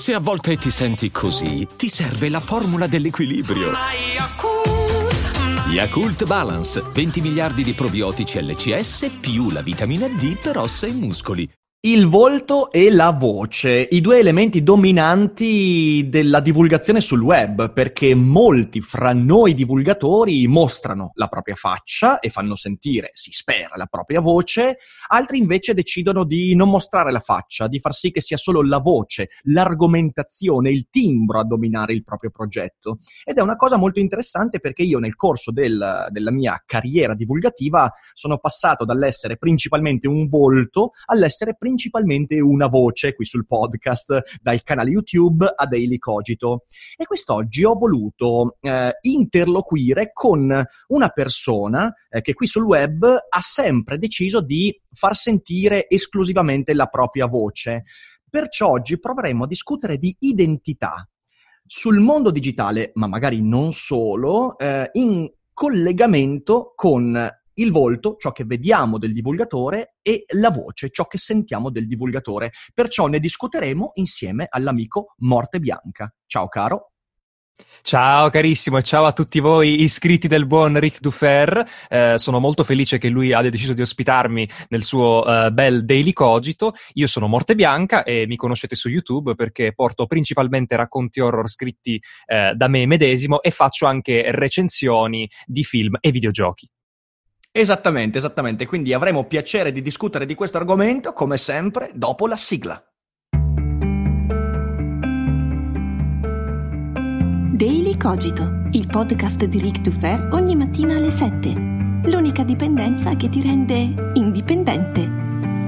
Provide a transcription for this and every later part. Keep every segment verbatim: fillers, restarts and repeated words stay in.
Se a volte ti senti così, ti serve la formula dell'equilibrio. Yakult Balance, venti miliardi di probiotici L C S più la vitamina D per ossa e muscoli. Il volto e la voce, i due elementi dominanti della divulgazione sul web, perché molti fra noi divulgatori mostrano la propria faccia e fanno sentire, si spera, la propria voce, altri invece decidono di non mostrare la faccia, di far sì che sia solo la voce, l'argomentazione, il timbro a dominare il proprio progetto. Ed è una cosa molto interessante perché io nel corso del, della mia carriera divulgativa sono passato dall'essere principalmente un volto all'essere principalmente una voce qui sul podcast, dal canale YouTube a Daily Cogito. E quest'oggi ho voluto eh, interloquire con una persona eh, che qui sul web ha sempre deciso di far sentire esclusivamente la propria voce. Perciò oggi proveremo a discutere di identità sul mondo digitale, ma magari non solo, eh, in collegamento con il volto, ciò che vediamo del divulgatore, e la voce, ciò che sentiamo del divulgatore. Perciò ne discuteremo insieme all'amico Morte Bianca. Ciao caro. Ciao carissimo e ciao a tutti voi iscritti del buon Ric Dufer. Eh, sono molto felice che lui abbia deciso di ospitarmi nel suo uh, bel Daily Cogito. Io sono Morte Bianca e mi conoscete su YouTube perché porto principalmente racconti horror scritti eh, da me medesimo e faccio anche recensioni di film e videogiochi. Esattamente, esattamente. Quindi avremo piacere di discutere di questo argomento, come sempre, dopo la sigla. Daily Cogito, il podcast di Ric Dufer ogni mattina alle sette. L'unica dipendenza che ti rende indipendente.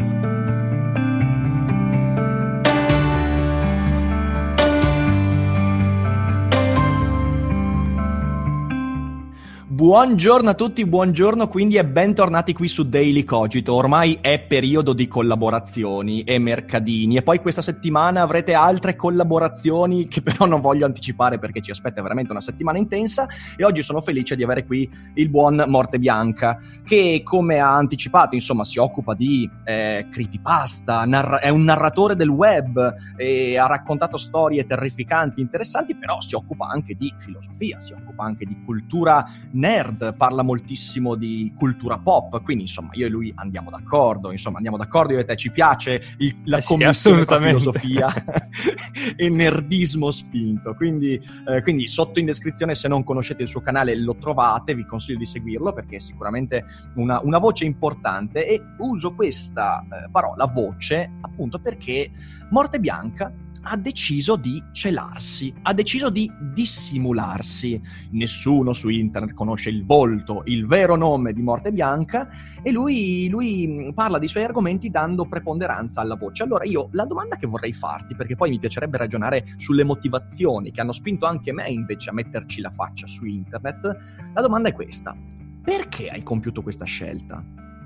Buongiorno a tutti, buongiorno quindi e bentornati qui su Daily Cogito. Ormai è periodo di collaborazioni e mercadini e poi questa settimana avrete altre collaborazioni che però non voglio anticipare perché ci aspetta veramente una settimana intensa e oggi sono felice di avere qui il buon Morte Bianca che, come ha anticipato, insomma si occupa di eh, creepypasta, narra- è un narratore del web e ha raccontato storie terrificanti, interessanti, però si occupa anche di filosofia, si occupa anche di cultura nerd, parla moltissimo di cultura pop, quindi insomma io e lui andiamo d'accordo, insomma andiamo d'accordo, io e te ci piace il, la eh sì, commissione tra filosofia e nerdismo spinto, quindi, eh, quindi sotto in descrizione, se non conoscete il suo canale lo trovate, vi consiglio di seguirlo perché è sicuramente una, una voce importante e uso questa eh, parola voce appunto perché Morte Bianca ha deciso di celarsi, ha deciso di dissimularsi. Nessuno su internet conosce il volto, il vero nome di Morte Bianca e lui, lui parla dei suoi argomenti dando preponderanza alla voce. Allora io la domanda che vorrei farti, perché poi mi piacerebbe ragionare sulle motivazioni che hanno spinto anche me invece a metterci la faccia su internet, la domanda è questa: perché hai compiuto questa scelta?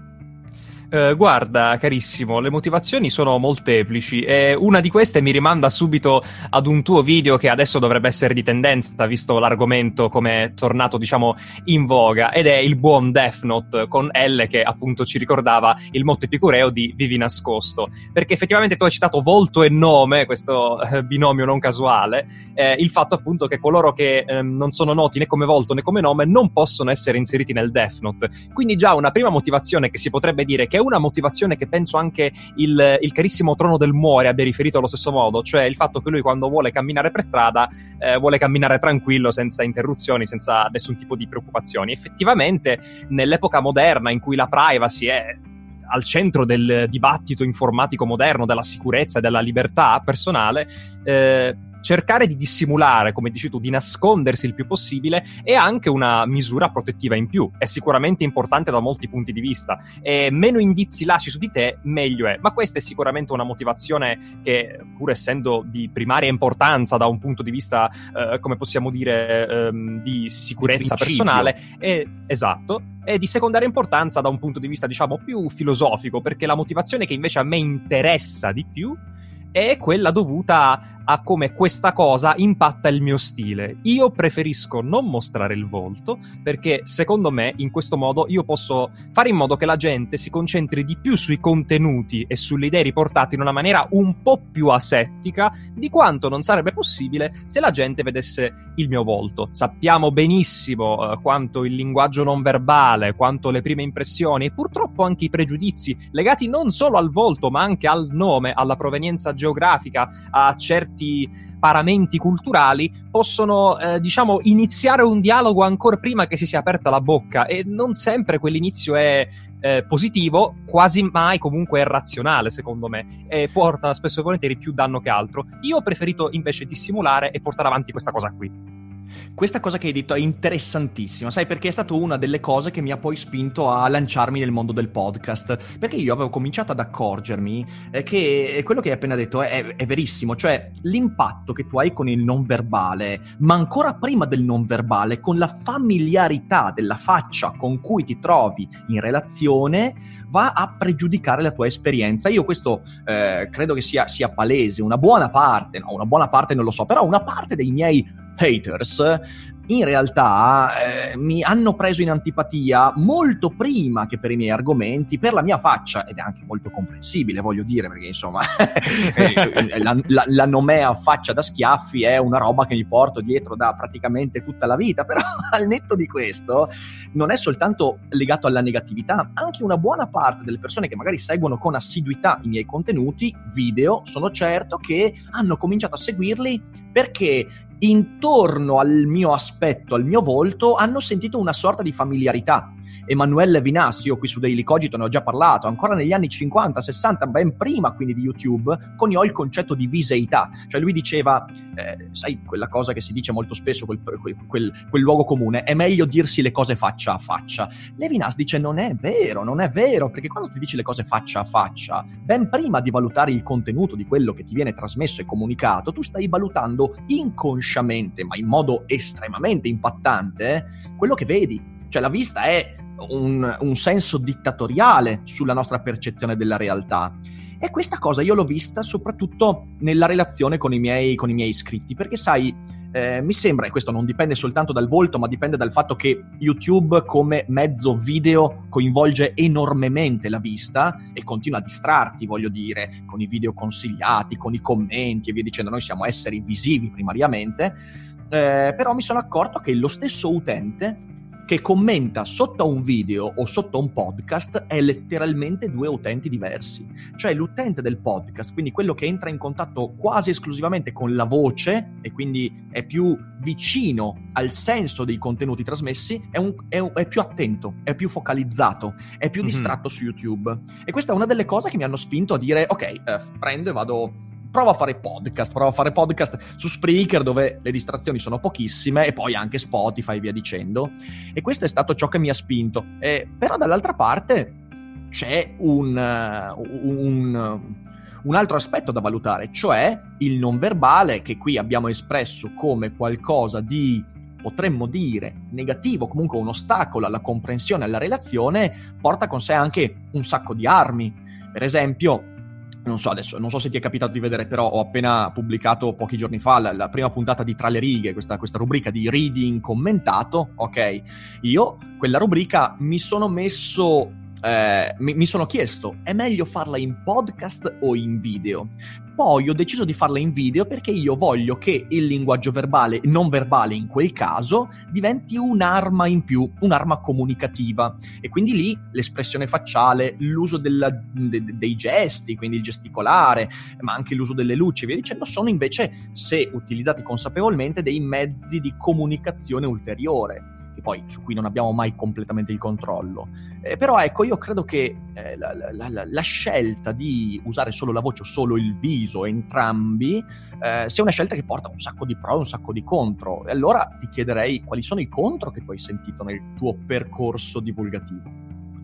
Uh, guarda, carissimo, le motivazioni sono molteplici e una di queste mi rimanda subito ad un tuo video che adesso dovrebbe essere di tendenza, visto l'argomento come è tornato, diciamo, in voga, ed è il buon Death Note con L che appunto ci ricordava il motto epicureo di vivi nascosto, perché effettivamente tu hai citato volto e nome, questo eh, binomio non casuale, eh, il fatto appunto che coloro che eh, non sono noti né come volto né come nome non possono essere inseriti nel Death Note, quindi già una prima motivazione che si potrebbe dire che è una motivazione che penso anche il, il carissimo Trono del Muore abbia riferito allo stesso modo, cioè il fatto che lui quando vuole camminare per strada eh, vuole camminare tranquillo, senza interruzioni, senza nessun tipo di preoccupazioni. Effettivamente nell'epoca moderna in cui la privacy è al centro del dibattito informatico moderno, della sicurezza e della libertà personale, eh, cercare di dissimulare, come dici tu, di nascondersi il più possibile è anche una misura protettiva in più. È sicuramente importante da molti punti di vista e meno indizi lasci su di te, meglio è. Ma questa è sicuramente una motivazione che, pur essendo di primaria importanza da un punto di vista, eh, come possiamo dire, ehm, di sicurezza di personale, è esatto, è di secondaria importanza da un punto di vista, diciamo, più filosofico, perché la motivazione che invece a me interessa di più è quella dovuta a come questa cosa impatta il mio stile. Io preferisco non mostrare il volto, perché secondo me in questo modo io posso fare in modo che la gente si concentri di più sui contenuti e sulle idee riportate in una maniera un po' più asettica di quanto non sarebbe possibile se la gente vedesse il mio volto. Sappiamo benissimo eh, quanto il linguaggio non verbale, quanto le prime impressioni e purtroppo anche i pregiudizi legati non solo al volto ma anche al nome, alla provenienza geografica, a certi paramenti culturali possono eh, diciamo iniziare un dialogo ancora prima che si sia aperta la bocca, e non sempre quell'inizio è eh, positivo, quasi mai comunque è razionale secondo me, e porta spesso e volentieri più danno che altro. Io ho preferito invece dissimulare e portare avanti questa cosa qui. Questa cosa che hai detto è interessantissima, sai, perché è stata una delle cose che mi ha poi spinto a lanciarmi nel mondo del podcast, perché io avevo cominciato ad accorgermi eh, che quello che hai appena detto è, è verissimo, cioè l'impatto che tu hai con il non verbale, ma ancora prima del non verbale, con la familiarità della faccia con cui ti trovi in relazione, va a pregiudicare la tua esperienza. Io questo eh, credo che sia, sia palese. Una buona parte, no, una buona parte non lo so, però una parte dei miei haters in realtà eh, mi hanno preso in antipatia molto prima che per i miei argomenti, per la mia faccia, ed è anche molto comprensibile, voglio dire, perché insomma la, la, la nomea faccia da schiaffi è una roba che mi porto dietro da praticamente tutta la vita, però al netto di questo non è soltanto legato alla negatività, anche una buona parte delle persone che magari seguono con assiduità i miei contenuti video, sono certo che hanno cominciato a seguirli perché intorno al mio aspetto, al mio volto, hanno sentito una sorta di familiarità. Emanuele Vinassi, io qui su Daily Cogito ne ho già parlato, ancora negli anni cinquanta sessanta, ben prima quindi di YouTube, coniò il concetto di viseità. Cioè lui diceva, eh, sai quella cosa che si dice molto spesso, quel, quel, quel, quel luogo comune, è meglio dirsi le cose faccia a faccia. Levinas dice non è vero, non è vero, perché quando ti dici le cose faccia a faccia, ben prima di valutare il contenuto di quello che ti viene trasmesso e comunicato, tu stai valutando inconsciamente, ma in modo estremamente impattante, quello che vedi. Cioè la vista è Un, un senso dittatoriale sulla nostra percezione della realtà, e questa cosa io l'ho vista soprattutto nella relazione con i miei, con i miei iscritti, perché sai, eh, mi sembra, e questo non dipende soltanto dal volto, ma dipende dal fatto che YouTube come mezzo video coinvolge enormemente la vista e continua a distrarti, voglio dire, con i video consigliati, con i commenti e via dicendo. Noi siamo esseri visivi primariamente, eh, però mi sono accorto che lo stesso utente che commenta sotto a un video o sotto a un podcast è letteralmente due utenti diversi. Cioè l'utente del podcast, quindi quello che entra in contatto quasi esclusivamente con la voce e quindi è più vicino al senso dei contenuti trasmessi, è, un, è, un, è più attento, è più focalizzato, è più mm-hmm. distratto su YouTube. E questa è una delle cose che mi hanno spinto a dire ok, eh, prendo e vado... provo a fare podcast, provo a fare podcast su Spreaker, dove le distrazioni sono pochissime, e poi anche Spotify e via dicendo. E questo è stato ciò che mi ha spinto. Eh, però dall'altra parte c'è un, uh, un, un altro aspetto da valutare, cioè il non verbale, che qui abbiamo espresso come qualcosa di, potremmo dire, negativo, comunque un ostacolo alla comprensione, alla relazione, porta con sé anche un sacco di armi. Per esempio, non so adesso, non so se ti è capitato di vedere, però ho appena pubblicato pochi giorni fa la, la prima puntata di Tra le righe, questa, questa rubrica di reading commentato, ok? Io, quella rubrica, mi sono messo, eh, mi, mi sono chiesto, è meglio farla in podcast o in video? Poi ho deciso di farla in video perché io voglio che il linguaggio verbale, non verbale in quel caso, diventi un'arma in più, un'arma comunicativa. E quindi lì l'espressione facciale, l'uso della, de, dei gesti, quindi il gesticolare, ma anche l'uso delle luci e via dicendo, sono invece, se utilizzati consapevolmente, dei mezzi di comunicazione ulteriore, che poi su cui non abbiamo mai completamente il controllo. Eh, però ecco, io credo che eh, la, la, la, la scelta di usare solo la voce o solo il viso, entrambi, eh, sia una scelta che porta un sacco di pro e un sacco di contro. E allora ti chiederei quali sono i contro che tu hai sentito nel tuo percorso divulgativo.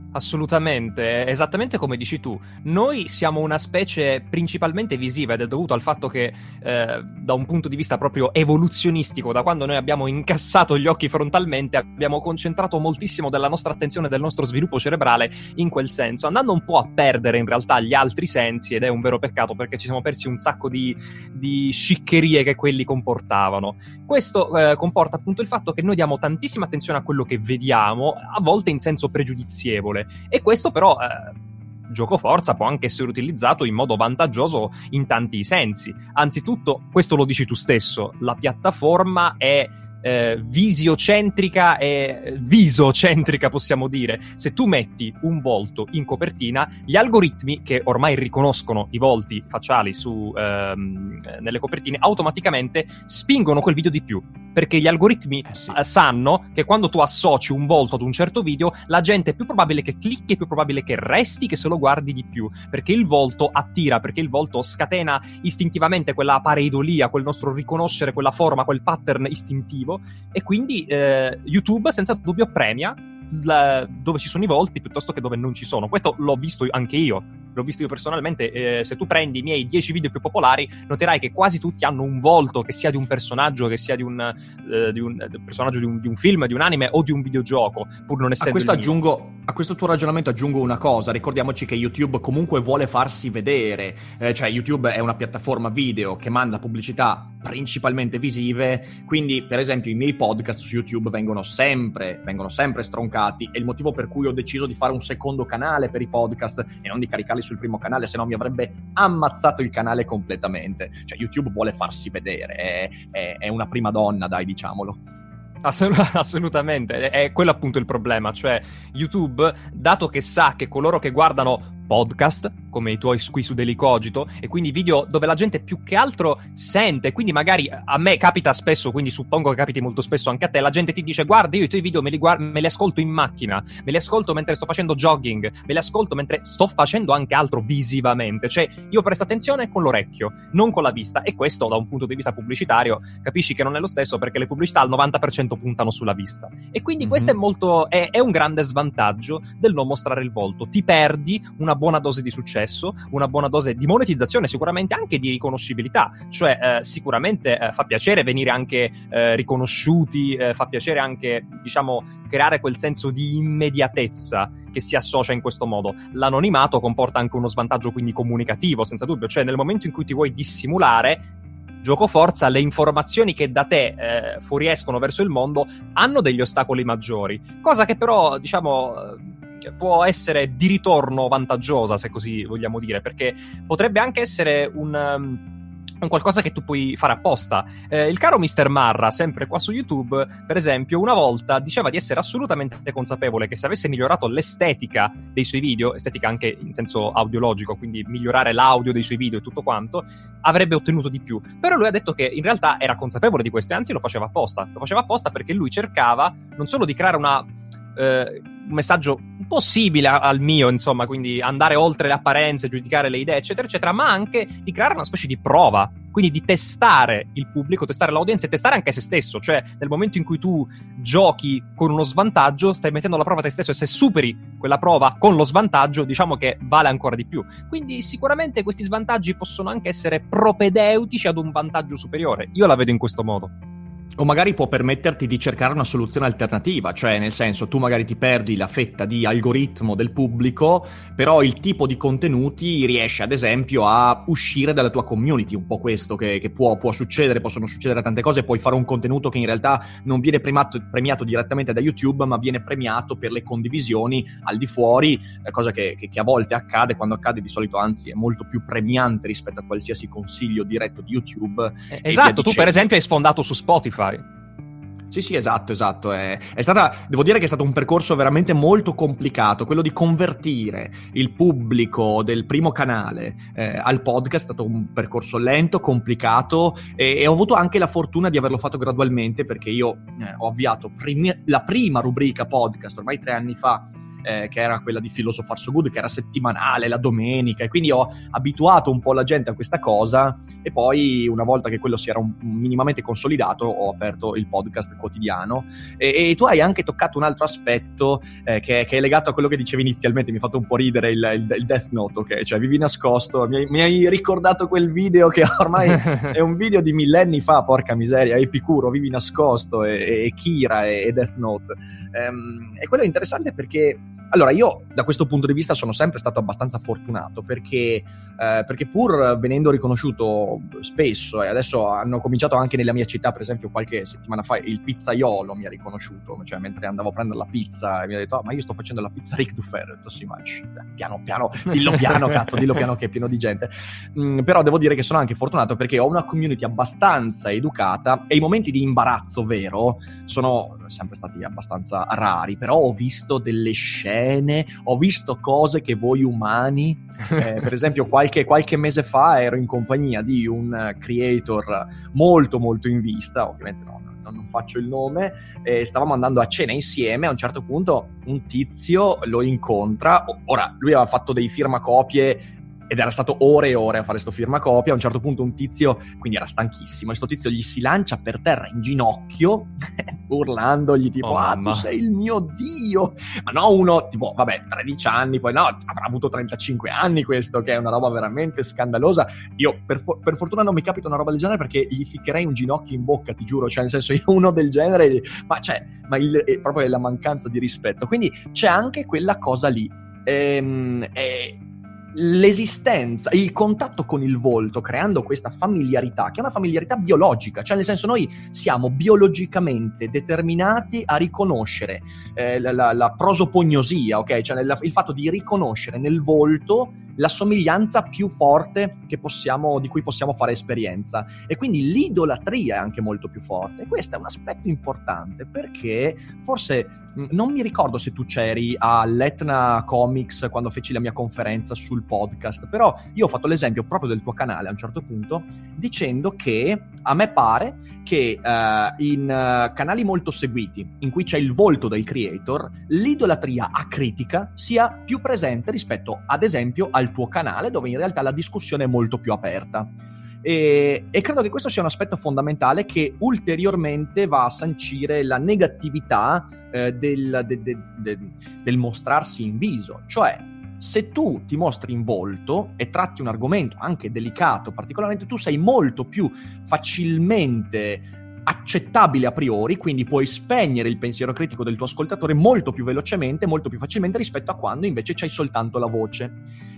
Assolutamente, esattamente come dici tu. Noi siamo una specie principalmente visiva ed è dovuto al fatto che eh, da un punto di vista proprio evoluzionistico, da quando noi abbiamo incassato gli occhi frontalmente, abbiamo concentrato moltissimo della nostra attenzione e del nostro sviluppo cerebrale in quel senso, andando un po' a perdere in realtà gli altri sensi, ed è un vero peccato perché ci siamo persi un sacco di, di sciccherie che quelli comportavano. Questo eh, comporta appunto il fatto che noi diamo tantissima attenzione a quello che vediamo, a volte in senso pregiudizievole. E questo però, eh, gioco forza, può anche essere utilizzato in modo vantaggioso in tanti sensi. Anzitutto, questo lo dici tu stesso, la piattaforma è eh, visiocentrica e visocentrica, possiamo dire. Se tu metti un volto in copertina, gli algoritmi che ormai riconoscono i volti facciali su, ehm, nelle copertine automaticamente spingono quel video di più, perché gli algoritmi eh sì. sanno che quando tu associ un volto ad un certo video, la gente è più probabile che clicchi, è più probabile che resti, che se lo guardi di più, perché il volto attira, perché il volto scatena istintivamente quella pareidolia, quel nostro riconoscere quella forma, quel pattern istintivo, e quindi eh, YouTube senza dubbio premia la, dove ci sono i volti piuttosto che dove non ci sono. Questo l'ho visto anche io, l'ho visto io personalmente. Eh, se tu prendi i miei dieci video più popolari, noterai che quasi tutti hanno un volto, che sia di un personaggio, che sia di un, eh, di un, di un personaggio di un, di un film, di un anime o di un videogioco, pur non essendo a questo il mio. aggiungo a questo tuo ragionamento aggiungo una cosa. Ricordiamoci che YouTube comunque vuole farsi vedere, eh, cioè YouTube è una piattaforma video che manda pubblicità principalmente visive, quindi per esempio i miei podcast su YouTube vengono sempre vengono sempre stroncati, e il motivo per cui ho deciso di fare un secondo canale per i podcast e non di caricarli sul primo canale, se no mi avrebbe ammazzato il canale completamente. Cioè YouTube vuole farsi vedere, è, è, è una prima donna, dai, diciamolo. Assolut- assolutamente, è quello appunto il problema, cioè YouTube, dato che sa che coloro che guardano podcast, come i tuoi qui su Daily Cogito, e quindi video dove la gente più che altro sente, quindi magari a me capita spesso, quindi suppongo che capiti molto spesso anche a te, la gente ti dice: guarda, io i tuoi video me li, guard- me li ascolto in macchina, me li ascolto mentre sto facendo jogging, me li ascolto mentre sto facendo anche altro visivamente, cioè io presto attenzione con l'orecchio, non con la vista, e questo da un punto di vista pubblicitario capisci che non è lo stesso, perché le pubblicità al novanta per cento puntano sulla vista, e quindi mm-hmm. questo è molto è, è un grande svantaggio del non mostrare il volto. Ti perdi una buona dose di successo, una buona dose di monetizzazione, sicuramente anche di riconoscibilità, cioè eh, sicuramente eh, fa piacere venire anche eh, riconosciuti, eh, fa piacere anche, diciamo, creare quel senso di immediatezza che si associa in questo modo. L'anonimato comporta anche uno svantaggio quindi comunicativo, senza dubbio, cioè nel momento in cui ti vuoi dissimulare, gioco forza, le informazioni che da te eh, fuoriescono verso il mondo hanno degli ostacoli maggiori, cosa che però, diciamo, può essere di ritorno vantaggiosa, se così vogliamo dire, perché potrebbe anche essere un... Um, un qualcosa che tu puoi fare apposta. Eh, il caro mister Marra, sempre qua su YouTube, per esempio, una volta diceva di essere assolutamente consapevole che se avesse migliorato l'estetica dei suoi video, estetica anche in senso audiologico, quindi migliorare l'audio dei suoi video e tutto quanto, avrebbe ottenuto di più. Però lui ha detto che in realtà era consapevole di questo e anzi lo faceva apposta. Lo faceva apposta perché lui cercava non solo di creare una... Eh, un messaggio un po' simile al mio, insomma, quindi andare oltre le apparenze, giudicare le idee, eccetera, eccetera, ma anche di creare una specie di prova, quindi di testare il pubblico, testare l'audience e testare anche se stesso, cioè nel momento in cui tu giochi con uno svantaggio, stai mettendo alla prova te stesso, e se superi quella prova con lo svantaggio, diciamo che vale ancora di più. Quindi sicuramente questi svantaggi possono anche essere propedeutici ad un vantaggio superiore. Io la vedo in questo modo. O magari può permetterti di cercare una soluzione alternativa, cioè nel senso, tu magari ti perdi la fetta di algoritmo del pubblico, però il tipo di contenuti riesce ad esempio a uscire dalla tua community, un po' questo che, che può, può succedere, possono succedere tante cose, puoi fare un contenuto che in realtà non viene premiato, premiato direttamente da YouTube, ma viene premiato per le condivisioni al di fuori, cosa che, che, che a volte accade, quando accade di solito anzi è molto più premiante rispetto a qualsiasi consiglio diretto di YouTube. Eh, esatto, tu per esempio hai sfondato su Spotify. Sì, sì, esatto, esatto. È, è stata, devo dire che è stato un percorso veramente molto complicato, quello di convertire il pubblico del primo canale eh, al podcast. È stato un percorso lento, complicato, e, e ho avuto anche la fortuna di averlo fatto gradualmente, perché io eh, ho avviato primi, la prima rubrica podcast ormai tre anni fa eh, che era quella di Philosopher So Good, che era settimanale, la domenica, e quindi ho abituato un po' la gente a questa cosa, e poi una volta che quello si era un, un minimamente consolidato ho aperto il podcast quotidiano. E, e tu hai anche toccato un altro aspetto eh, che, che è legato a quello che dicevi inizialmente, mi ha fatto un po' ridere il, il, il Death Note, ok? Cioè vivi nascosto, mi hai, mi hai ricordato quel video che ormai è un video di millenni fa, porca miseria, Epicuro, vivi nascosto, e, e Kira e, e Death Note. Ehm, e quello è interessante perché, allora, io da questo punto di vista sono sempre stato abbastanza fortunato, perché, eh, perché pur venendo riconosciuto spesso, e adesso hanno cominciato anche nella mia città, per esempio qualche settimana fa il pizzaiolo mi ha riconosciuto, cioè mentre andavo a prendere la pizza mi ha detto: ah, ma io sto facendo la pizza Ric Dufer. Ho detto: sì, ma piano piano, dillo piano, cazzo, dillo piano che è pieno di gente. Mm, però devo dire che sono anche fortunato perché ho una community abbastanza educata, e i momenti di imbarazzo vero sono sempre stati abbastanza rari, però ho visto delle scene, ho visto cose che voi umani, eh, per esempio qualche, qualche mese fa ero in compagnia di un creator molto molto in vista, ovviamente no, non, non faccio il nome, e stavamo andando a cena insieme. A un certo punto un tizio lo incontra, ora lui aveva fatto dei firmacopie ed era stato ore e ore a fare sto firmacopia. A un certo punto un tizio, quindi era stanchissimo, e sto tizio gli si lancia per terra in ginocchio urlandogli tipo: oh, ah, mamma, tu sei il mio dio. Ma no, uno tipo, vabbè, tredici anni, poi no, avrà avuto trentacinque anni questo, che è una roba veramente scandalosa. Io per, for- per fortuna non mi capita una roba del genere, perché gli ficcherei un ginocchio in bocca, ti giuro, cioè nel senso, io uno del genere, ma cioè, ma il, è proprio la mancanza di rispetto. Quindi c'è anche quella cosa lì. Ehm, è l'esistenza, il contatto con il volto, creando questa familiarità, che è una familiarità biologica, cioè nel senso, noi siamo biologicamente determinati a riconoscere eh, la, la, la prosopognosia, ok? Cioè la, il fatto di riconoscere nel volto la somiglianza più forte che possiamo, di cui possiamo fare esperienza, e quindi l'idolatria è anche molto più forte. E questo è un aspetto importante, perché forse non mi ricordo se tu c'eri all'Etna Comics quando feci la mia conferenza sul podcast, però io ho fatto l'esempio proprio del tuo canale a un certo punto, dicendo che a me pare che uh, in uh, canali molto seguiti, in cui c'è il volto del creator, l'idolatria acritica sia più presente rispetto, ad esempio, al tuo canale, dove in realtà la discussione è molto più aperta. E, e credo che questo sia un aspetto fondamentale, che ulteriormente va a sancire la negatività eh, del, de, de, de, del mostrarsi in viso. Cioè, se tu ti mostri in volto e tratti un argomento anche delicato, particolarmente, tu sei molto più facilmente accettabile a priori, quindi puoi spegnere il pensiero critico del tuo ascoltatore molto più velocemente, molto più facilmente, rispetto a quando invece c'hai soltanto la voce.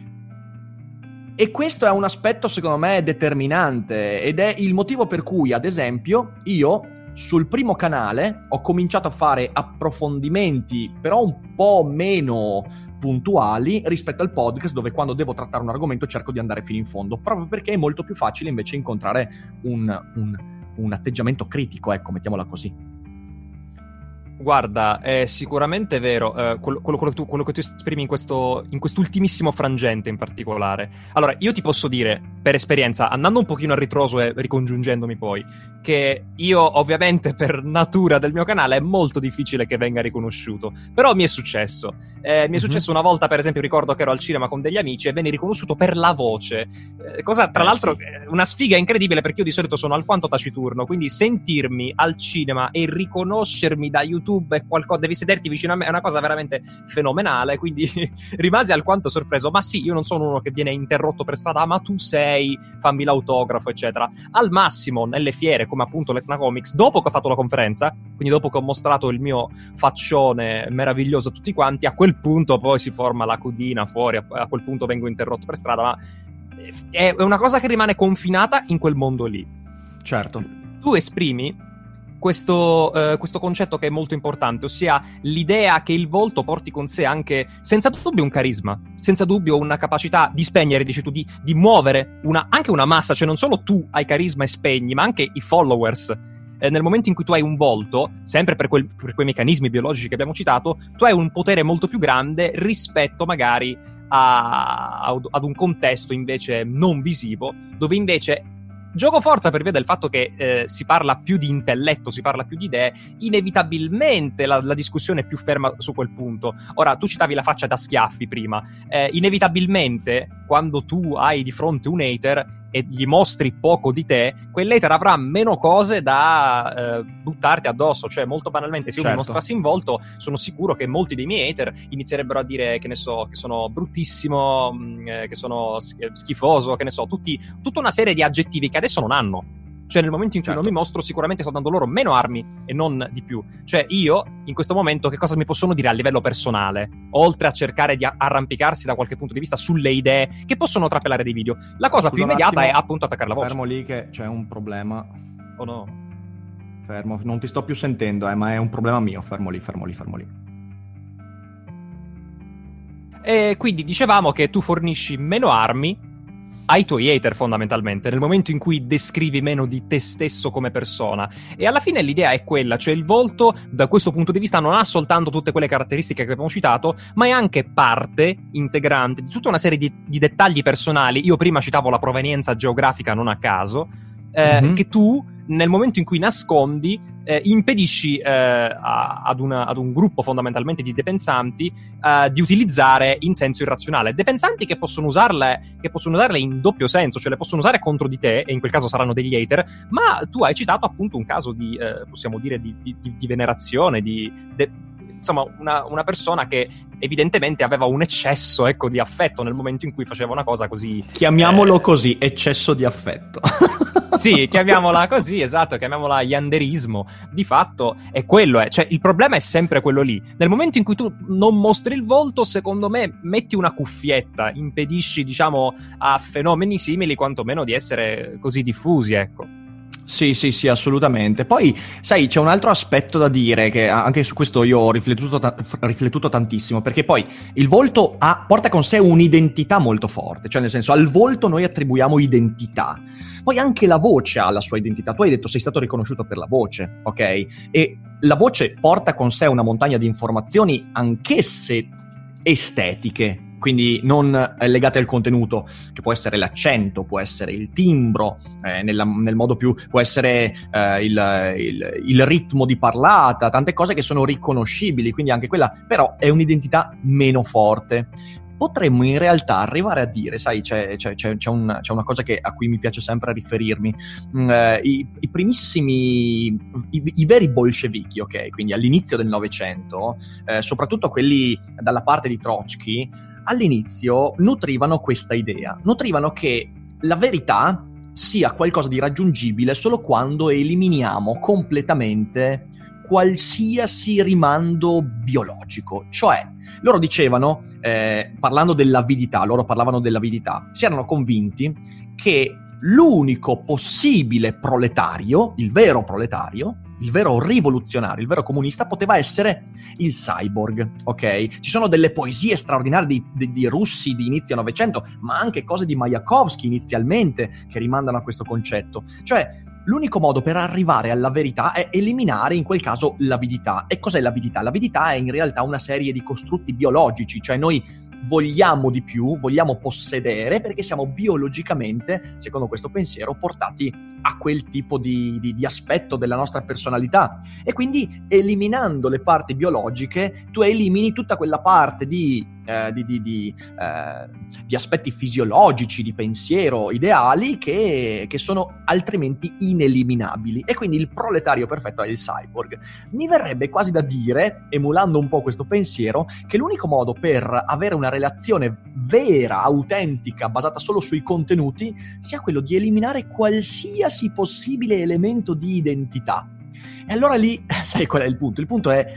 E questo è un aspetto, secondo me, determinante, ed è il motivo per cui, ad esempio, io sul primo canale ho cominciato a fare approfondimenti, però un po' meno puntuali rispetto al podcast, dove quando devo trattare un argomento cerco di andare fino in fondo, proprio perché è molto più facile invece incontrare un, un, un atteggiamento critico, ecco, mettiamola così. Guarda, è sicuramente vero eh, quello, quello, quello, che tu, quello che tu esprimi in questo in quest'ultimissimo frangente in particolare. Allora, io ti posso dire, per esperienza, andando un pochino a ritroso e ricongiungendomi poi, che io ovviamente per natura del mio canale è molto difficile che venga riconosciuto, però mi è successo. Eh, mi è successo mm-hmm. una volta, per esempio, ricordo che ero al cinema con degli amici e venne riconosciuto per la voce, eh, cosa tra eh, l'altro sì. una sfiga incredibile, perché io di solito sono alquanto taciturno, quindi sentirmi al cinema e riconoscermi da YouTube è qualcosa, devi sederti vicino a me, è una cosa veramente fenomenale, quindi rimasi alquanto sorpreso. Ma sì, io non sono uno che viene interrotto per strada, ma tu sei, fammi l'autografo, eccetera. Al massimo nelle fiere, come appunto l'Etna Comics, dopo che ho fatto la conferenza, quindi dopo che ho mostrato il mio faccione meraviglioso a tutti quanti, a quel punto poi si forma la cudina fuori, a quel punto vengo interrotto per strada, ma è una cosa che rimane confinata in quel mondo lì. Certo. Tu esprimi Questo, uh, questo concetto che è molto importante, ossia l'idea che il volto porti con sé anche, senza dubbio, un carisma, senza dubbio una capacità di spegnere, dici tu, di, di muovere una, anche una massa, cioè non solo tu hai carisma e spegni, ma anche i followers. Eh, nel momento in cui tu hai un volto, sempre per, quel, per quei meccanismi biologici che abbiamo citato, tu hai un potere molto più grande rispetto magari a, a, ad un contesto invece non visivo, dove invece Gioco forza per via del fatto che eh, si parla più di intelletto, si parla più di idee, inevitabilmente la, la discussione è più ferma su quel punto. Ora, tu citavi la faccia da schiaffi prima, eh, inevitabilmente quando tu hai di fronte un hater e gli mostri poco di te, quell'hater avrà meno cose da eh, buttarti addosso. Cioè, molto banalmente, se io certo. mi mostrassi in volto, sono sicuro che molti dei miei hater inizierebbero a dire, che ne so, che sono bruttissimo, mh, che sono schifoso, che ne so, tutti, tutta una serie di aggettivi che adesso non hanno. Cioè, nel momento in cui certo. non mi mostro, sicuramente sto dando loro meno armi e non di più. Cioè, io, in questo momento, che cosa mi possono dire a livello personale? Oltre a cercare di arrampicarsi da qualche punto di vista sulle idee che possono trapelare dei video. La cosa Scusa più immediata è appunto attaccare la voce. Fermo lì che c'è un problema. Oh no. Fermo, non ti sto più sentendo, eh, ma è un problema mio. Fermo lì, fermo lì, fermo lì. E quindi dicevamo che tu fornisci meno armi ai tuoi hater, fondamentalmente, nel momento in cui descrivi meno di te stesso come persona. E alla fine l'idea è quella, cioè il volto da questo punto di vista non ha soltanto tutte quelle caratteristiche che abbiamo citato, ma è anche parte integrante di tutta una serie di, di dettagli personali. Io prima citavo la provenienza geografica non a caso, eh, mm-hmm. che tu nel momento in cui nascondi eh, impedisci eh, a, ad, una, ad un gruppo fondamentalmente di depensanti eh, di utilizzare in senso irrazionale. Depensanti che possono usarle che possono usarle in doppio senso, cioè le possono usare contro di te, e in quel caso saranno degli hater, ma tu hai citato appunto un caso di, eh, possiamo dire, di, di, di venerazione, di... De- insomma, una, una persona che evidentemente aveva un eccesso, ecco, di affetto nel momento in cui faceva una cosa così... Chiamiamolo eh... così, eccesso di affetto. Sì, chiamiamola così, esatto, chiamiamola yanderismo. Di fatto è quello, è. Cioè il problema è sempre quello lì. Nel momento in cui tu non mostri il volto, secondo me, metti una cuffietta, impedisci, diciamo, a fenomeni simili quantomeno di essere così diffusi, ecco. Sì, sì, sì, assolutamente. Poi, sai, c'è un altro aspetto da dire, che anche su questo io ho riflettuto, ta- riflettuto tantissimo, perché poi il volto ha, porta con sé un'identità molto forte, cioè nel senso, al volto noi attribuiamo identità. Poi anche la voce ha la sua identità. Tu hai detto sei stato riconosciuto per la voce, ok? E la voce porta con sé una montagna di informazioni, anch'esse estetiche, quindi non eh, legate al contenuto, che può essere l'accento, può essere il timbro, eh, nella, nel modo più, può essere eh, il, il, il ritmo di parlata, tante cose che sono riconoscibili, quindi anche quella, però è un'identità meno forte. Potremmo in realtà arrivare a dire, sai, c'è, c'è, c'è, c'è, un, c'è una cosa che, a cui mi piace sempre riferirmi, mm, eh, i, i primissimi, i, i veri bolscevichi, ok, quindi all'inizio del Novecento, eh, soprattutto quelli dalla parte di Trotsky, all'inizio nutrivano questa idea, nutrivano che la verità sia qualcosa di raggiungibile solo quando eliminiamo completamente qualsiasi rimando biologico. Cioè, loro dicevano, eh, parlando dell'avidità, loro parlavano dell'avidità, si erano convinti che l'unico possibile proletario, il vero proletario, il vero rivoluzionario, il vero comunista, poteva essere il cyborg, ok? Ci sono delle poesie straordinarie di, di, di russi di inizio Novecento, ma anche cose di Mayakovsky inizialmente che rimandano a questo concetto. Cioè, l'unico modo per arrivare alla verità è eliminare in quel caso l'avidità. E cos'è l'avidità? L'avidità è in realtà una serie di costrutti biologici, cioè noi vogliamo di più, vogliamo possedere perché siamo biologicamente, secondo questo pensiero, portati a quel tipo di, di, di aspetto della nostra personalità. E quindi eliminando le parti biologiche tu elimini tutta quella parte di, eh, di, di, di, eh, di aspetti fisiologici, di pensiero, ideali che, che sono altrimenti ineliminabili. E quindi il proletario perfetto è il cyborg. Mi verrebbe quasi da dire, emulando un po' questo pensiero, che l'unico modo per avere una relazione vera, autentica, basata solo sui contenuti, sia quello di eliminare qualsiasi possibile elemento di identità. E allora lì, sai qual è il punto? Il punto è,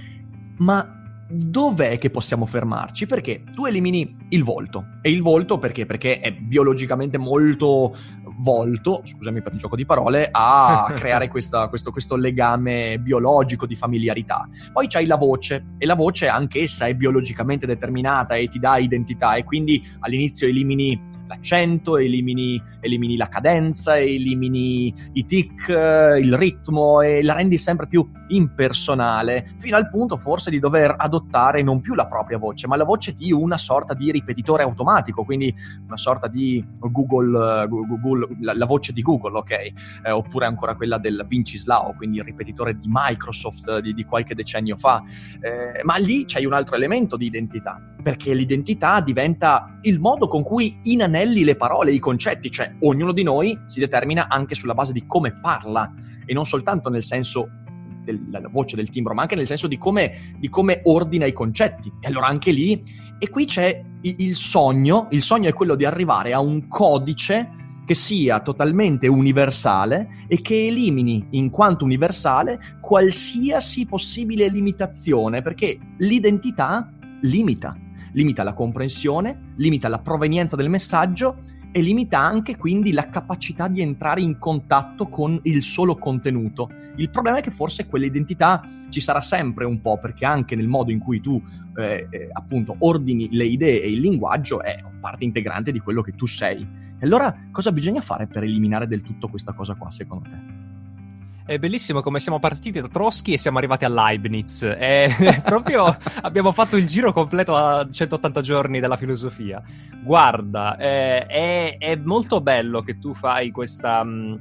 ma dov'è che possiamo fermarci? Perché tu elimini il volto. E il volto perché? Perché è biologicamente molto volto, scusami per il gioco di parole, a creare questa, questo, questo legame biologico di familiarità. Poi c'hai la voce, e la voce anche essa è biologicamente determinata e ti dà identità, e quindi all'inizio elimini l'accento, elimini, elimini la cadenza, elimini i tic, il ritmo e la rendi sempre più impersonale, fino al punto forse di dover adottare non più la propria voce, ma la voce di una sorta di ripetitore automatico, quindi una sorta di Google, Google la, la voce di Google, ok? Eh, oppure ancora quella del Vincislao, quindi il ripetitore di Microsoft di, di qualche decennio fa. Eh, ma lì c'è un altro elemento di identità, perché l'identità diventa il modo con cui inanelli le parole, i concetti, cioè ognuno di noi si determina anche sulla base di come parla, e non soltanto nel senso della voce, del timbro, ma anche nel senso di come, di come ordina i concetti. E allora anche lì, e qui c'è il, il sogno, il sogno è quello di arrivare a un codice che sia totalmente universale e che elimini, in quanto universale, qualsiasi possibile limitazione, perché l'identità limita. Limita la comprensione, limita la provenienza del messaggio e limita anche quindi la capacità di entrare in contatto con il solo contenuto. Il problema è che forse quell'identità ci sarà sempre un po', perché anche nel modo in cui tu eh, eh, appunto ordini le idee e il linguaggio è parte integrante di quello che tu sei. E allora cosa bisogna fare per eliminare del tutto questa cosa qua, secondo te? È bellissimo come siamo partiti da Trotsky e siamo arrivati a Leibniz. È proprio abbiamo fatto il giro completo a centottanta giorni della filosofia. Guarda, eh, è, è molto bello che tu fai questa,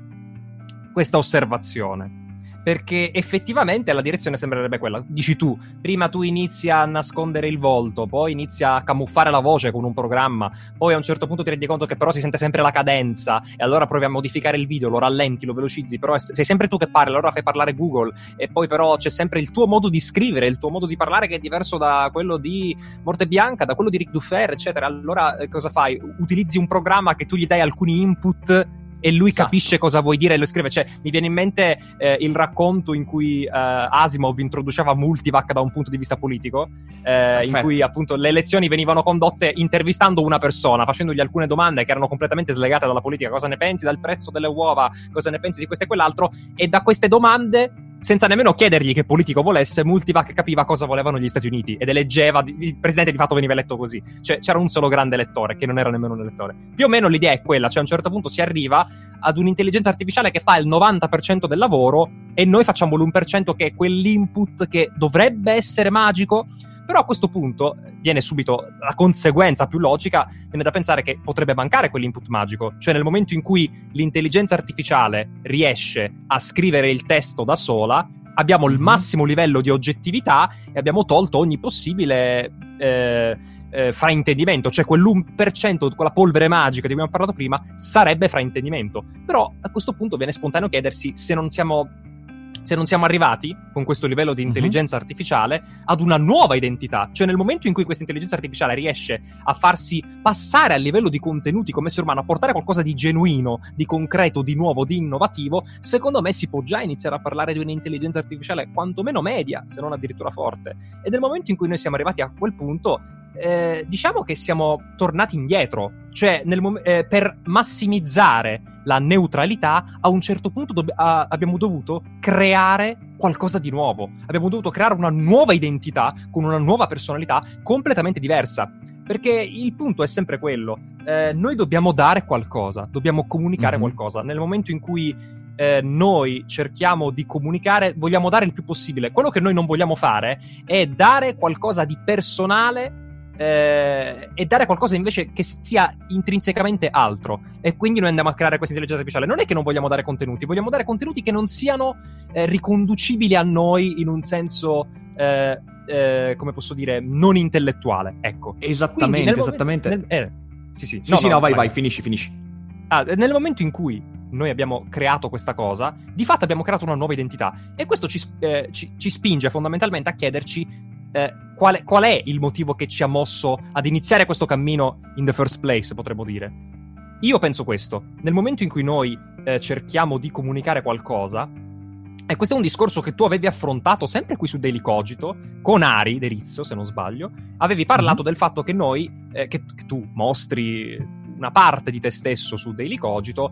mh, questa osservazione, perché effettivamente la direzione sembrerebbe quella. Dici tu, prima tu inizi a nascondere il volto, poi inizi a camuffare la voce con un programma, poi a un certo punto ti rendi conto che però si sente sempre la cadenza, e allora provi a modificare il video, lo rallenti, lo velocizzi, però sei sempre tu che parli, allora fai parlare Google, e poi però c'è sempre il tuo modo di scrivere, il tuo modo di parlare che è diverso da quello di Morte Bianca, da quello di Ric Dufer, eccetera. Allora eh, cosa fai? Utilizzi un programma che tu gli dai alcuni input e lui esatto. capisce cosa vuoi dire e lo scrive. Cioè, mi viene in mente eh, il racconto in cui eh, Asimov introduceva Multivac da un punto di vista politico, eh, in cui appunto le elezioni venivano condotte intervistando una persona, facendogli alcune domande che erano completamente slegate dalla politica. Cosa ne pensi del prezzo delle uova? Cosa ne pensi di questo e quell'altro? E da queste domande, senza nemmeno chiedergli che politico volesse, Multivac capiva cosa volevano gli Stati Uniti ed eleggeva, il presidente di fatto veniva eletto così. Cioè c'era un solo grande elettore, che non era nemmeno un elettore. Più o meno l'idea è quella, cioè a un certo punto si arriva ad un'intelligenza artificiale che fa il novanta per cento del lavoro e noi facciamo l'uno per cento che è quell'input che dovrebbe essere magico. Però a questo punto viene subito la conseguenza più logica, viene da pensare che potrebbe mancare quell'input magico. Cioè nel momento in cui l'intelligenza artificiale riesce a scrivere il testo da sola, abbiamo il massimo livello di oggettività e abbiamo tolto ogni possibile eh, eh, fraintendimento. Cioè quell'uno per cento, quella polvere magica di cui abbiamo parlato prima, sarebbe fraintendimento. Però a questo punto viene spontaneo chiedersi se non siamo... se non siamo arrivati, con questo livello di intelligenza uh-huh. artificiale, ad una nuova identità. Cioè nel momento in cui questa intelligenza artificiale riesce a farsi passare a livello di contenuti come essere umano, a portare qualcosa di genuino, di concreto, di nuovo, di innovativo, secondo me si può già iniziare a parlare di un'intelligenza artificiale quantomeno media, se non addirittura forte. E nel momento in cui noi siamo arrivati a quel punto, eh, diciamo che siamo tornati indietro. Cioè nel mom- eh, per massimizzare la neutralità, a un certo punto do- a- abbiamo dovuto creare qualcosa di nuovo. Abbiamo dovuto creare una nuova identità con una nuova personalità completamente diversa. Perché il punto è sempre quello. Eh, noi dobbiamo dare qualcosa, dobbiamo comunicare mm-hmm. qualcosa. Nel momento in cui eh, noi cerchiamo di comunicare, vogliamo dare il più possibile. Quello che noi non vogliamo fare è dare qualcosa di personale Eh, e dare qualcosa invece che sia intrinsecamente altro, e quindi noi andiamo a creare questa intelligenza artificiale. Non è che non vogliamo dare contenuti, vogliamo dare contenuti che non siano eh, riconducibili a noi in un senso eh, eh, come posso dire, non intellettuale, ecco. Esattamente, momento, esattamente nel, eh, sì sì, sì, no, sì, no, no vai, vai vai, finisci, finisci ah, nel momento in cui noi abbiamo creato questa cosa, di fatto abbiamo creato una nuova identità, e questo ci, eh, ci, ci spinge fondamentalmente a chiederci Eh, qual, qual è il motivo che ci ha mosso ad iniziare questo cammino in the first place, potremmo dire. Io penso questo: nel momento in cui noi eh, cerchiamo di comunicare qualcosa, e questo è un discorso che tu avevi affrontato sempre qui su Daily Cogito con Ari De Rizzo, se non sbaglio, avevi parlato mm-hmm. del fatto che noi, eh, che, che tu mostri una parte di te stesso su Daily Cogito,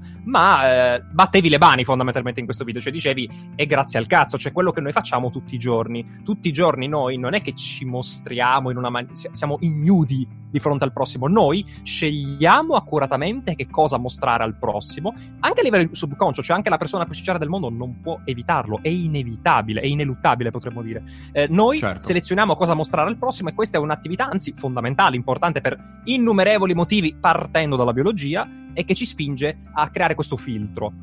ma eh, battevi le mani fondamentalmente in questo video, cioè dicevi è grazie al cazzo, cioè quello che noi facciamo tutti i giorni. Tutti i giorni noi non è che ci mostriamo in una maniera, siamo ignudi di fronte al prossimo, noi scegliamo accuratamente che cosa mostrare al prossimo, anche a livello subconscio, cioè anche la persona più sincera del mondo non può evitarlo, è inevitabile, è ineluttabile potremmo dire. Eh, noi certo. selezioniamo cosa mostrare al prossimo e questa è un'attività anzi fondamentale, importante per innumerevoli motivi partendo dalla biologia e che ci spinge a creare questo filtro.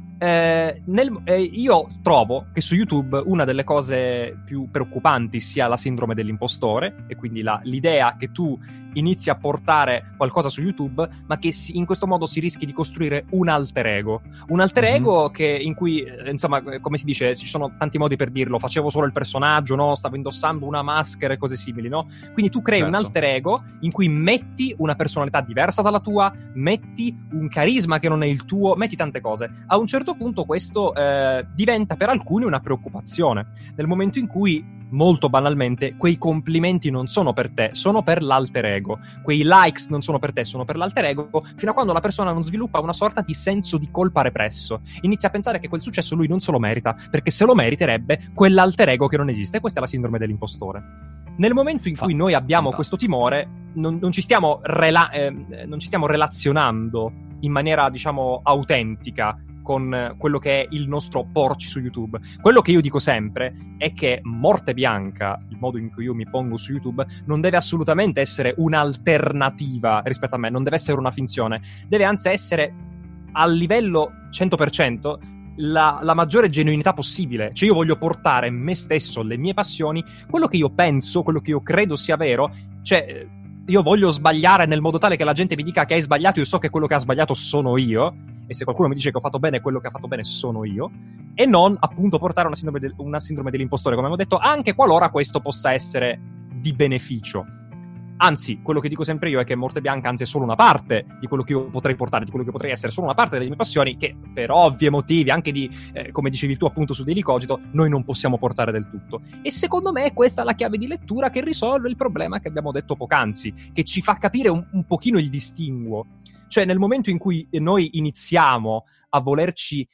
Eh, nel, eh, io trovo che su YouTube una delle cose più preoccupanti sia la sindrome dell'impostore e quindi la, l'idea che tu inizi a portare qualcosa su YouTube ma che si, in questo modo si rischi di costruire un alter ego un alter mm-hmm. ego che in cui insomma come si dice, ci sono tanti modi per dirlo, facevo solo il personaggio, no? Stavo indossando una maschera e cose simili, no? Quindi tu crei certo. un alter ego in cui metti una personalità diversa dalla tua, metti un carisma che non è il tuo, metti tante cose. A un certo punto questo eh, diventa per alcuni una preoccupazione nel momento in cui molto banalmente quei complimenti non sono per te, sono per l'alter ego, quei likes non sono per te, sono per l'alter ego, fino a quando la persona non sviluppa una sorta di senso di colpa represso, inizia a pensare che quel successo lui non se lo merita, perché se lo meriterebbe quell'alter ego che non esiste, e questa è la sindrome dell'impostore. Nel momento in cui noi abbiamo questo timore, non, non, ci stiamo rela- eh, non ci stiamo relazionando in maniera, diciamo, autentica con quello che è il nostro porci su YouTube. Quello che io dico sempre è che Morte Bianca, il modo in cui io mi pongo su YouTube, non deve assolutamente essere un'alternativa rispetto a me, non deve essere una finzione, deve anzi essere a livello cento per cento la, la maggiore genuinità possibile. Cioè io voglio portare me stesso, le mie passioni, quello che io penso, quello che io credo sia vero, cioè io voglio sbagliare nel modo tale che la gente mi dica che hai sbagliato, io so che quello che ha sbagliato sono io, e se qualcuno mi dice che ho fatto bene, quello che ha fatto bene sono io, e non appunto portare una sindrome, del, una sindrome dell'impostore, come abbiamo detto, anche qualora questo possa essere di beneficio. Anzi, quello che dico sempre io è che Morte Bianca anzi è solo una parte di quello che io potrei portare, di quello che potrei essere, solo una parte delle mie passioni che per ovvi motivi, anche di, eh, come dicevi tu appunto su Daily Cogito, noi non possiamo portare del tutto. E secondo me questa è la chiave di lettura che risolve il problema che abbiamo detto poc'anzi, che ci fa capire un, un pochino il distinguo. Cioè nel momento in cui noi iniziamo a volerci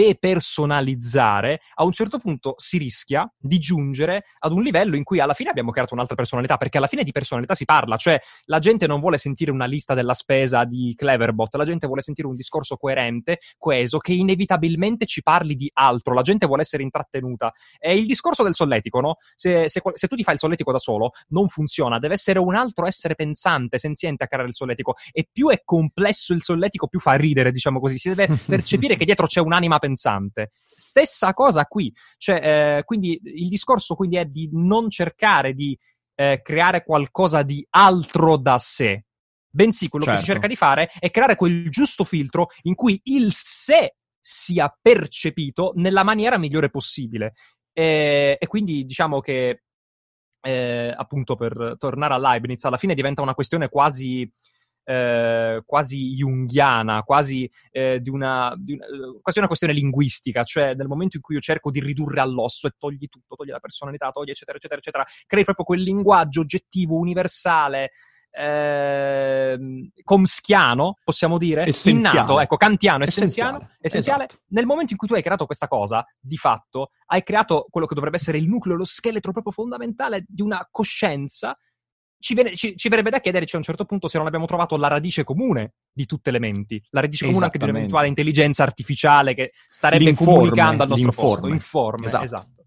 depersonalizzare, a un certo punto si rischia di giungere ad un livello in cui alla fine abbiamo creato un'altra personalità, perché alla fine di personalità si parla, cioè la gente non vuole sentire una lista della spesa di Cleverbot, la gente vuole sentire un discorso coerente, coeso, che inevitabilmente ci parli di altro, la gente vuole essere intrattenuta. È il discorso del solletico, no? Se, se, se tu ti fai il solletico da solo, non funziona, deve essere un altro essere pensante, senziente a creare il solletico, e più è complesso il solletico, più fa ridere, diciamo così, si deve percepire che dietro c'è un'anima pensante. Stessa cosa qui, cioè, eh, quindi il discorso quindi è di non cercare di eh, creare qualcosa di altro da sé, bensì quello certo. che si cerca di fare è creare quel giusto filtro in cui il sé sia percepito nella maniera migliore possibile. E, e quindi diciamo che eh, appunto per tornare a Leibniz, alla fine diventa una questione quasi Eh, quasi junghiana, quasi eh, di una, di una quasi una questione linguistica, cioè nel momento in cui io cerco di ridurre all'osso e togli tutto, togli la personalità, togli eccetera eccetera eccetera, crei proprio quel linguaggio oggettivo, universale, eh, comschiano, possiamo dire, essenziale. Innato, ecco, kantiano, essenziale, essenziale, essenziale. Esatto. Nel momento in cui tu hai creato questa cosa, di fatto hai creato quello che dovrebbe essere il nucleo, lo scheletro proprio fondamentale di una coscienza. Ci, viene, ci, ci verrebbe da chiederci a un certo punto se non abbiamo trovato la radice comune di tutte le menti, la radice comune anche di un'eventuale intelligenza artificiale che starebbe l'informe, comunicando al nostro l'informe. posto. Informe, esatto. esatto.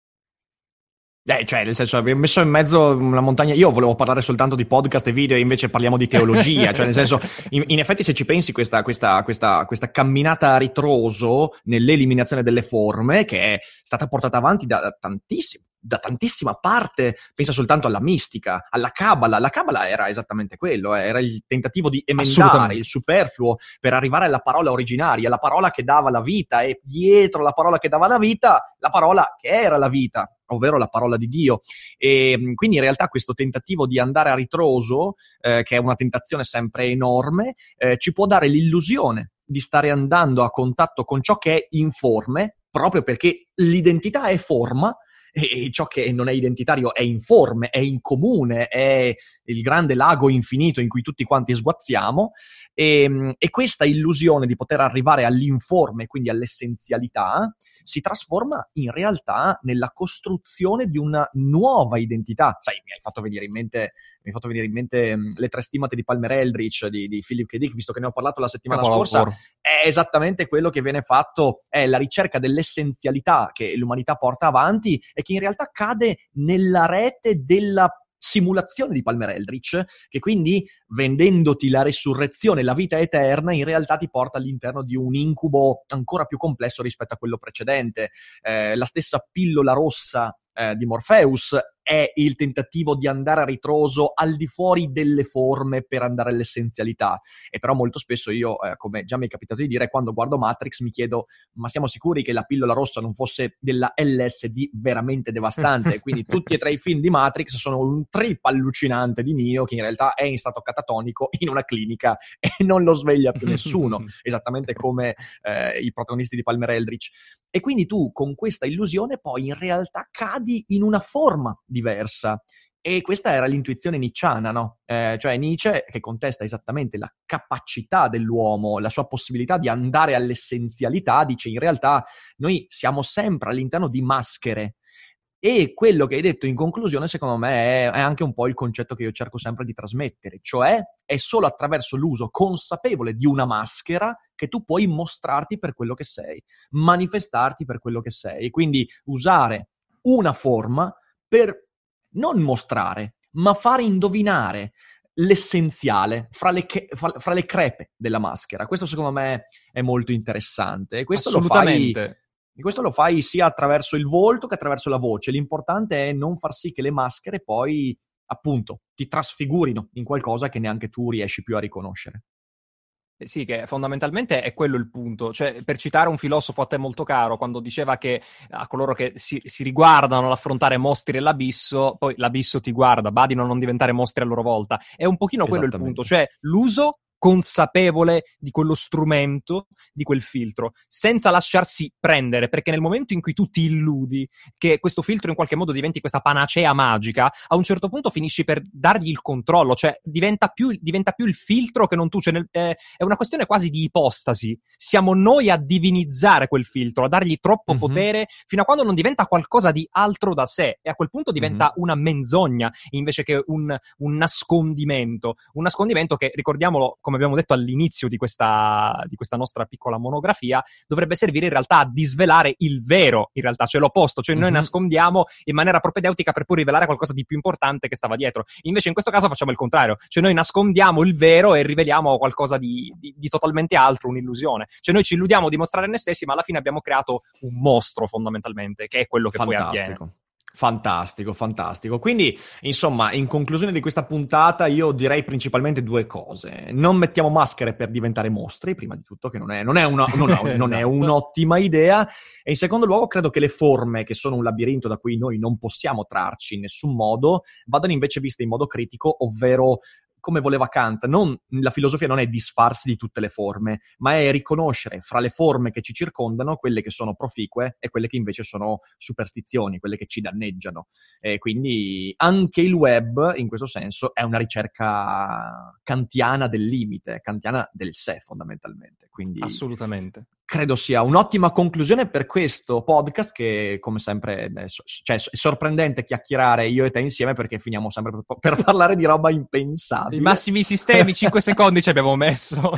Eh, cioè, nel senso, abbiamo messo in mezzo una montagna. Io volevo parlare soltanto di podcast e video, e invece parliamo di teologia. Cioè, nel senso, in, in effetti, se ci pensi, questa, questa, questa, questa camminata a ritroso nell'eliminazione delle forme, che è stata portata avanti da, da tantissimo. da tantissima parte, pensa soltanto alla mistica, alla Kabbalah. La Kabbalah era esattamente quello, eh, era il tentativo di emendare il superfluo per arrivare alla parola originaria, la parola che dava la vita, e dietro la parola che dava la vita, la parola che era la vita, ovvero la parola di Dio. E quindi in realtà questo tentativo di andare a ritroso, eh, che è una tentazione sempre enorme, eh, ci può dare l'illusione di stare andando a contatto con ciò che è informe, proprio perché l'identità è forma, e ciò che non è identitario è informe, è incomune, è il grande lago infinito in cui tutti quanti sguazziamo, E, e questa illusione di poter arrivare all'informe, quindi all'essenzialità, si trasforma in realtà nella costruzione di una nuova identità. Sai, mi hai fatto venire in mente, mi hai fatto venire in mente um, Le tre stimmate di Palmer Eldritch di, di Philip K. Dick, visto che ne ho parlato la settimana Capolavoro. scorsa. È esattamente quello che viene fatto, è la ricerca dell'essenzialità che l'umanità porta avanti e che in realtà cade nella rete della simulazione di Palmer Eldritch, che quindi, vendendoti la resurrezione, la vita eterna, in realtà ti porta all'interno di un incubo ancora più complesso rispetto a quello precedente. Eh, la stessa pillola rossa eh, di Morpheus è il tentativo di andare a ritroso al di fuori delle forme per andare all'essenzialità. E però molto spesso io, eh, come già mi è capitato di dire, quando guardo Matrix mi chiedo: ma siamo sicuri che la pillola rossa non fosse della L S D veramente devastante? Quindi tutti e tre i film di Matrix sono un trip allucinante di Neo che in realtà è in stato catatonico in una clinica e non lo sveglia più nessuno, esattamente come eh, i protagonisti di Palmer Eldritch. E quindi tu con questa illusione poi in realtà cadi in una forma diversa. E questa era l'intuizione nietzschiana, no? Eh, cioè Nietzsche, che contesta esattamente la capacità dell'uomo, la sua possibilità di andare all'essenzialità, dice: in realtà noi siamo sempre all'interno di maschere. E quello che hai detto in conclusione, secondo me, è, è anche un po' il concetto che io cerco sempre di trasmettere, cioè è solo attraverso l'uso consapevole di una maschera che tu puoi mostrarti per quello che sei, manifestarti per quello che sei. Quindi usare una forma per non mostrare, ma fare indovinare l'essenziale fra le, che, fra le crepe della maschera. Questo secondo me è molto interessante. E questo Assolutamente. Lo fai... E questo lo fai sia attraverso il volto che attraverso la voce. L'importante è non far sì che le maschere poi, appunto, ti trasfigurino in qualcosa che neanche tu riesci più a riconoscere. Eh sì, che fondamentalmente è quello il punto. Cioè, per citare un filosofo a te molto caro, quando diceva che a coloro che si, si riguardano all'affrontare mostri e l'abisso, poi l'abisso ti guarda, badino a non diventare mostri a loro volta. È un pochino quello il punto, cioè l'uso consapevole di quello strumento, di quel filtro, senza lasciarsi prendere, perché nel momento in cui tu ti illudi che questo filtro in qualche modo diventi questa panacea magica, a un certo punto finisci per dargli il controllo, cioè diventa più, diventa più il filtro che non tu, cioè nel, eh, è una questione quasi di ipostasi, siamo noi a divinizzare quel filtro, a dargli troppo mm-hmm. potere, fino a quando non diventa qualcosa di altro da sé, e a quel punto diventa mm-hmm. una menzogna, invece che un, un nascondimento, un nascondimento che, ricordiamolo, come abbiamo detto all'inizio di questa, di questa nostra piccola monografia, dovrebbe servire in realtà a disvelare il vero, in realtà, cioè l'opposto, cioè mm-hmm. noi nascondiamo in maniera propedeutica per poi rivelare qualcosa di più importante che stava dietro. Invece in questo caso facciamo il contrario, cioè noi nascondiamo il vero e riveliamo qualcosa di, di, di totalmente altro, un'illusione. Cioè noi ci illudiamo di mostrare noi stessi, ma alla fine abbiamo creato un mostro fondamentalmente, che è quello che Fantastico. poi avviene. Fantastico, fantastico. Quindi, insomma, in conclusione di questa puntata io direi principalmente due cose. Non mettiamo maschere per diventare mostri, prima di tutto, che non è, non è, una, non, no, non è un'ottima idea. E in secondo luogo credo che le forme, che sono un labirinto da cui noi non possiamo trarci in nessun modo, vadano invece viste in modo critico, ovvero come voleva Kant, non, la filosofia non è disfarsi di tutte le forme, ma è riconoscere fra le forme che ci circondano quelle che sono proficue e quelle che invece sono superstizioni, quelle che ci danneggiano. E quindi anche il web, in questo senso, è una ricerca kantiana del limite, kantiana del sé, fondamentalmente. Quindi assolutamente. Credo sia un'ottima conclusione per questo podcast che, come sempre, è, cioè, è sorprendente chiacchierare io e te insieme perché finiamo sempre per, per parlare di roba impensabile. I massimi sistemi, cinque secondi ci abbiamo messo.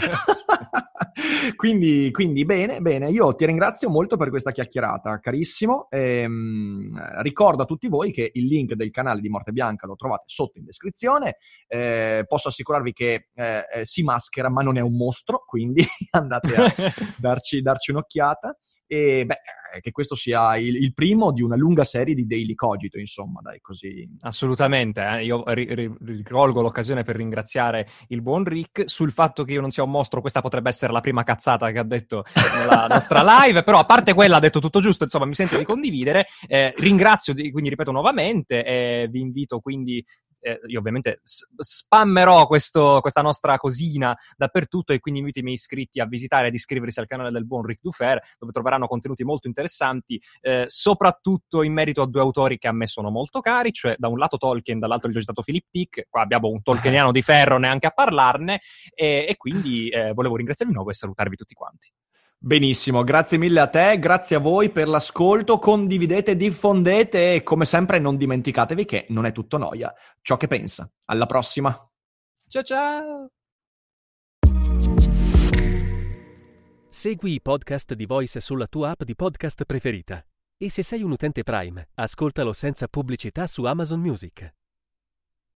quindi, quindi bene, bene. Io ti ringrazio molto per questa chiacchierata, carissimo. Ehm, ricordo a tutti voi che il link del canale di Morte Bianca lo trovate sotto in descrizione. Eh, posso assicurarvi che eh, si maschera ma non è un mostro, quindi andate a darci, darci un'occhiata. E beh, che questo sia il, il primo di una lunga serie di Daily Cogito, insomma, dai, così. Assolutamente, eh. Io ri- ri- ricolgo l'occasione per ringraziare il buon Rick sul fatto che io non sia un mostro. Questa potrebbe essere la prima cazzata che ha detto nella nostra live, però a parte quella ha detto tutto giusto, insomma, mi sento di condividere. Eh, ringrazio, di, quindi ripeto nuovamente, e vi invito quindi eh, io ovviamente s- spammerò questo, questa nostra cosina dappertutto, e quindi invito i miei iscritti a visitare e ad iscriversi al canale del buon Ric Dufer, dove troveranno contenuti molto interessanti, eh, soprattutto in merito a due autori che a me sono molto cari, cioè da un lato Tolkien, dall'altro il citato Philip Dick. Qua abbiamo un tolkieniano di ferro neanche a parlarne, e, e quindi eh, volevo ringraziarvi di nuovo e salutarvi tutti quanti. Benissimo, grazie mille a te, grazie a voi per l'ascolto, condividete, diffondete e come sempre non dimenticatevi che non è tutto noia ciò che pensa. Alla prossima! Ciao ciao! Segui i podcast di Voice sulla tua app di podcast preferita. E se sei un utente Prime, ascoltalo senza pubblicità su Amazon Music.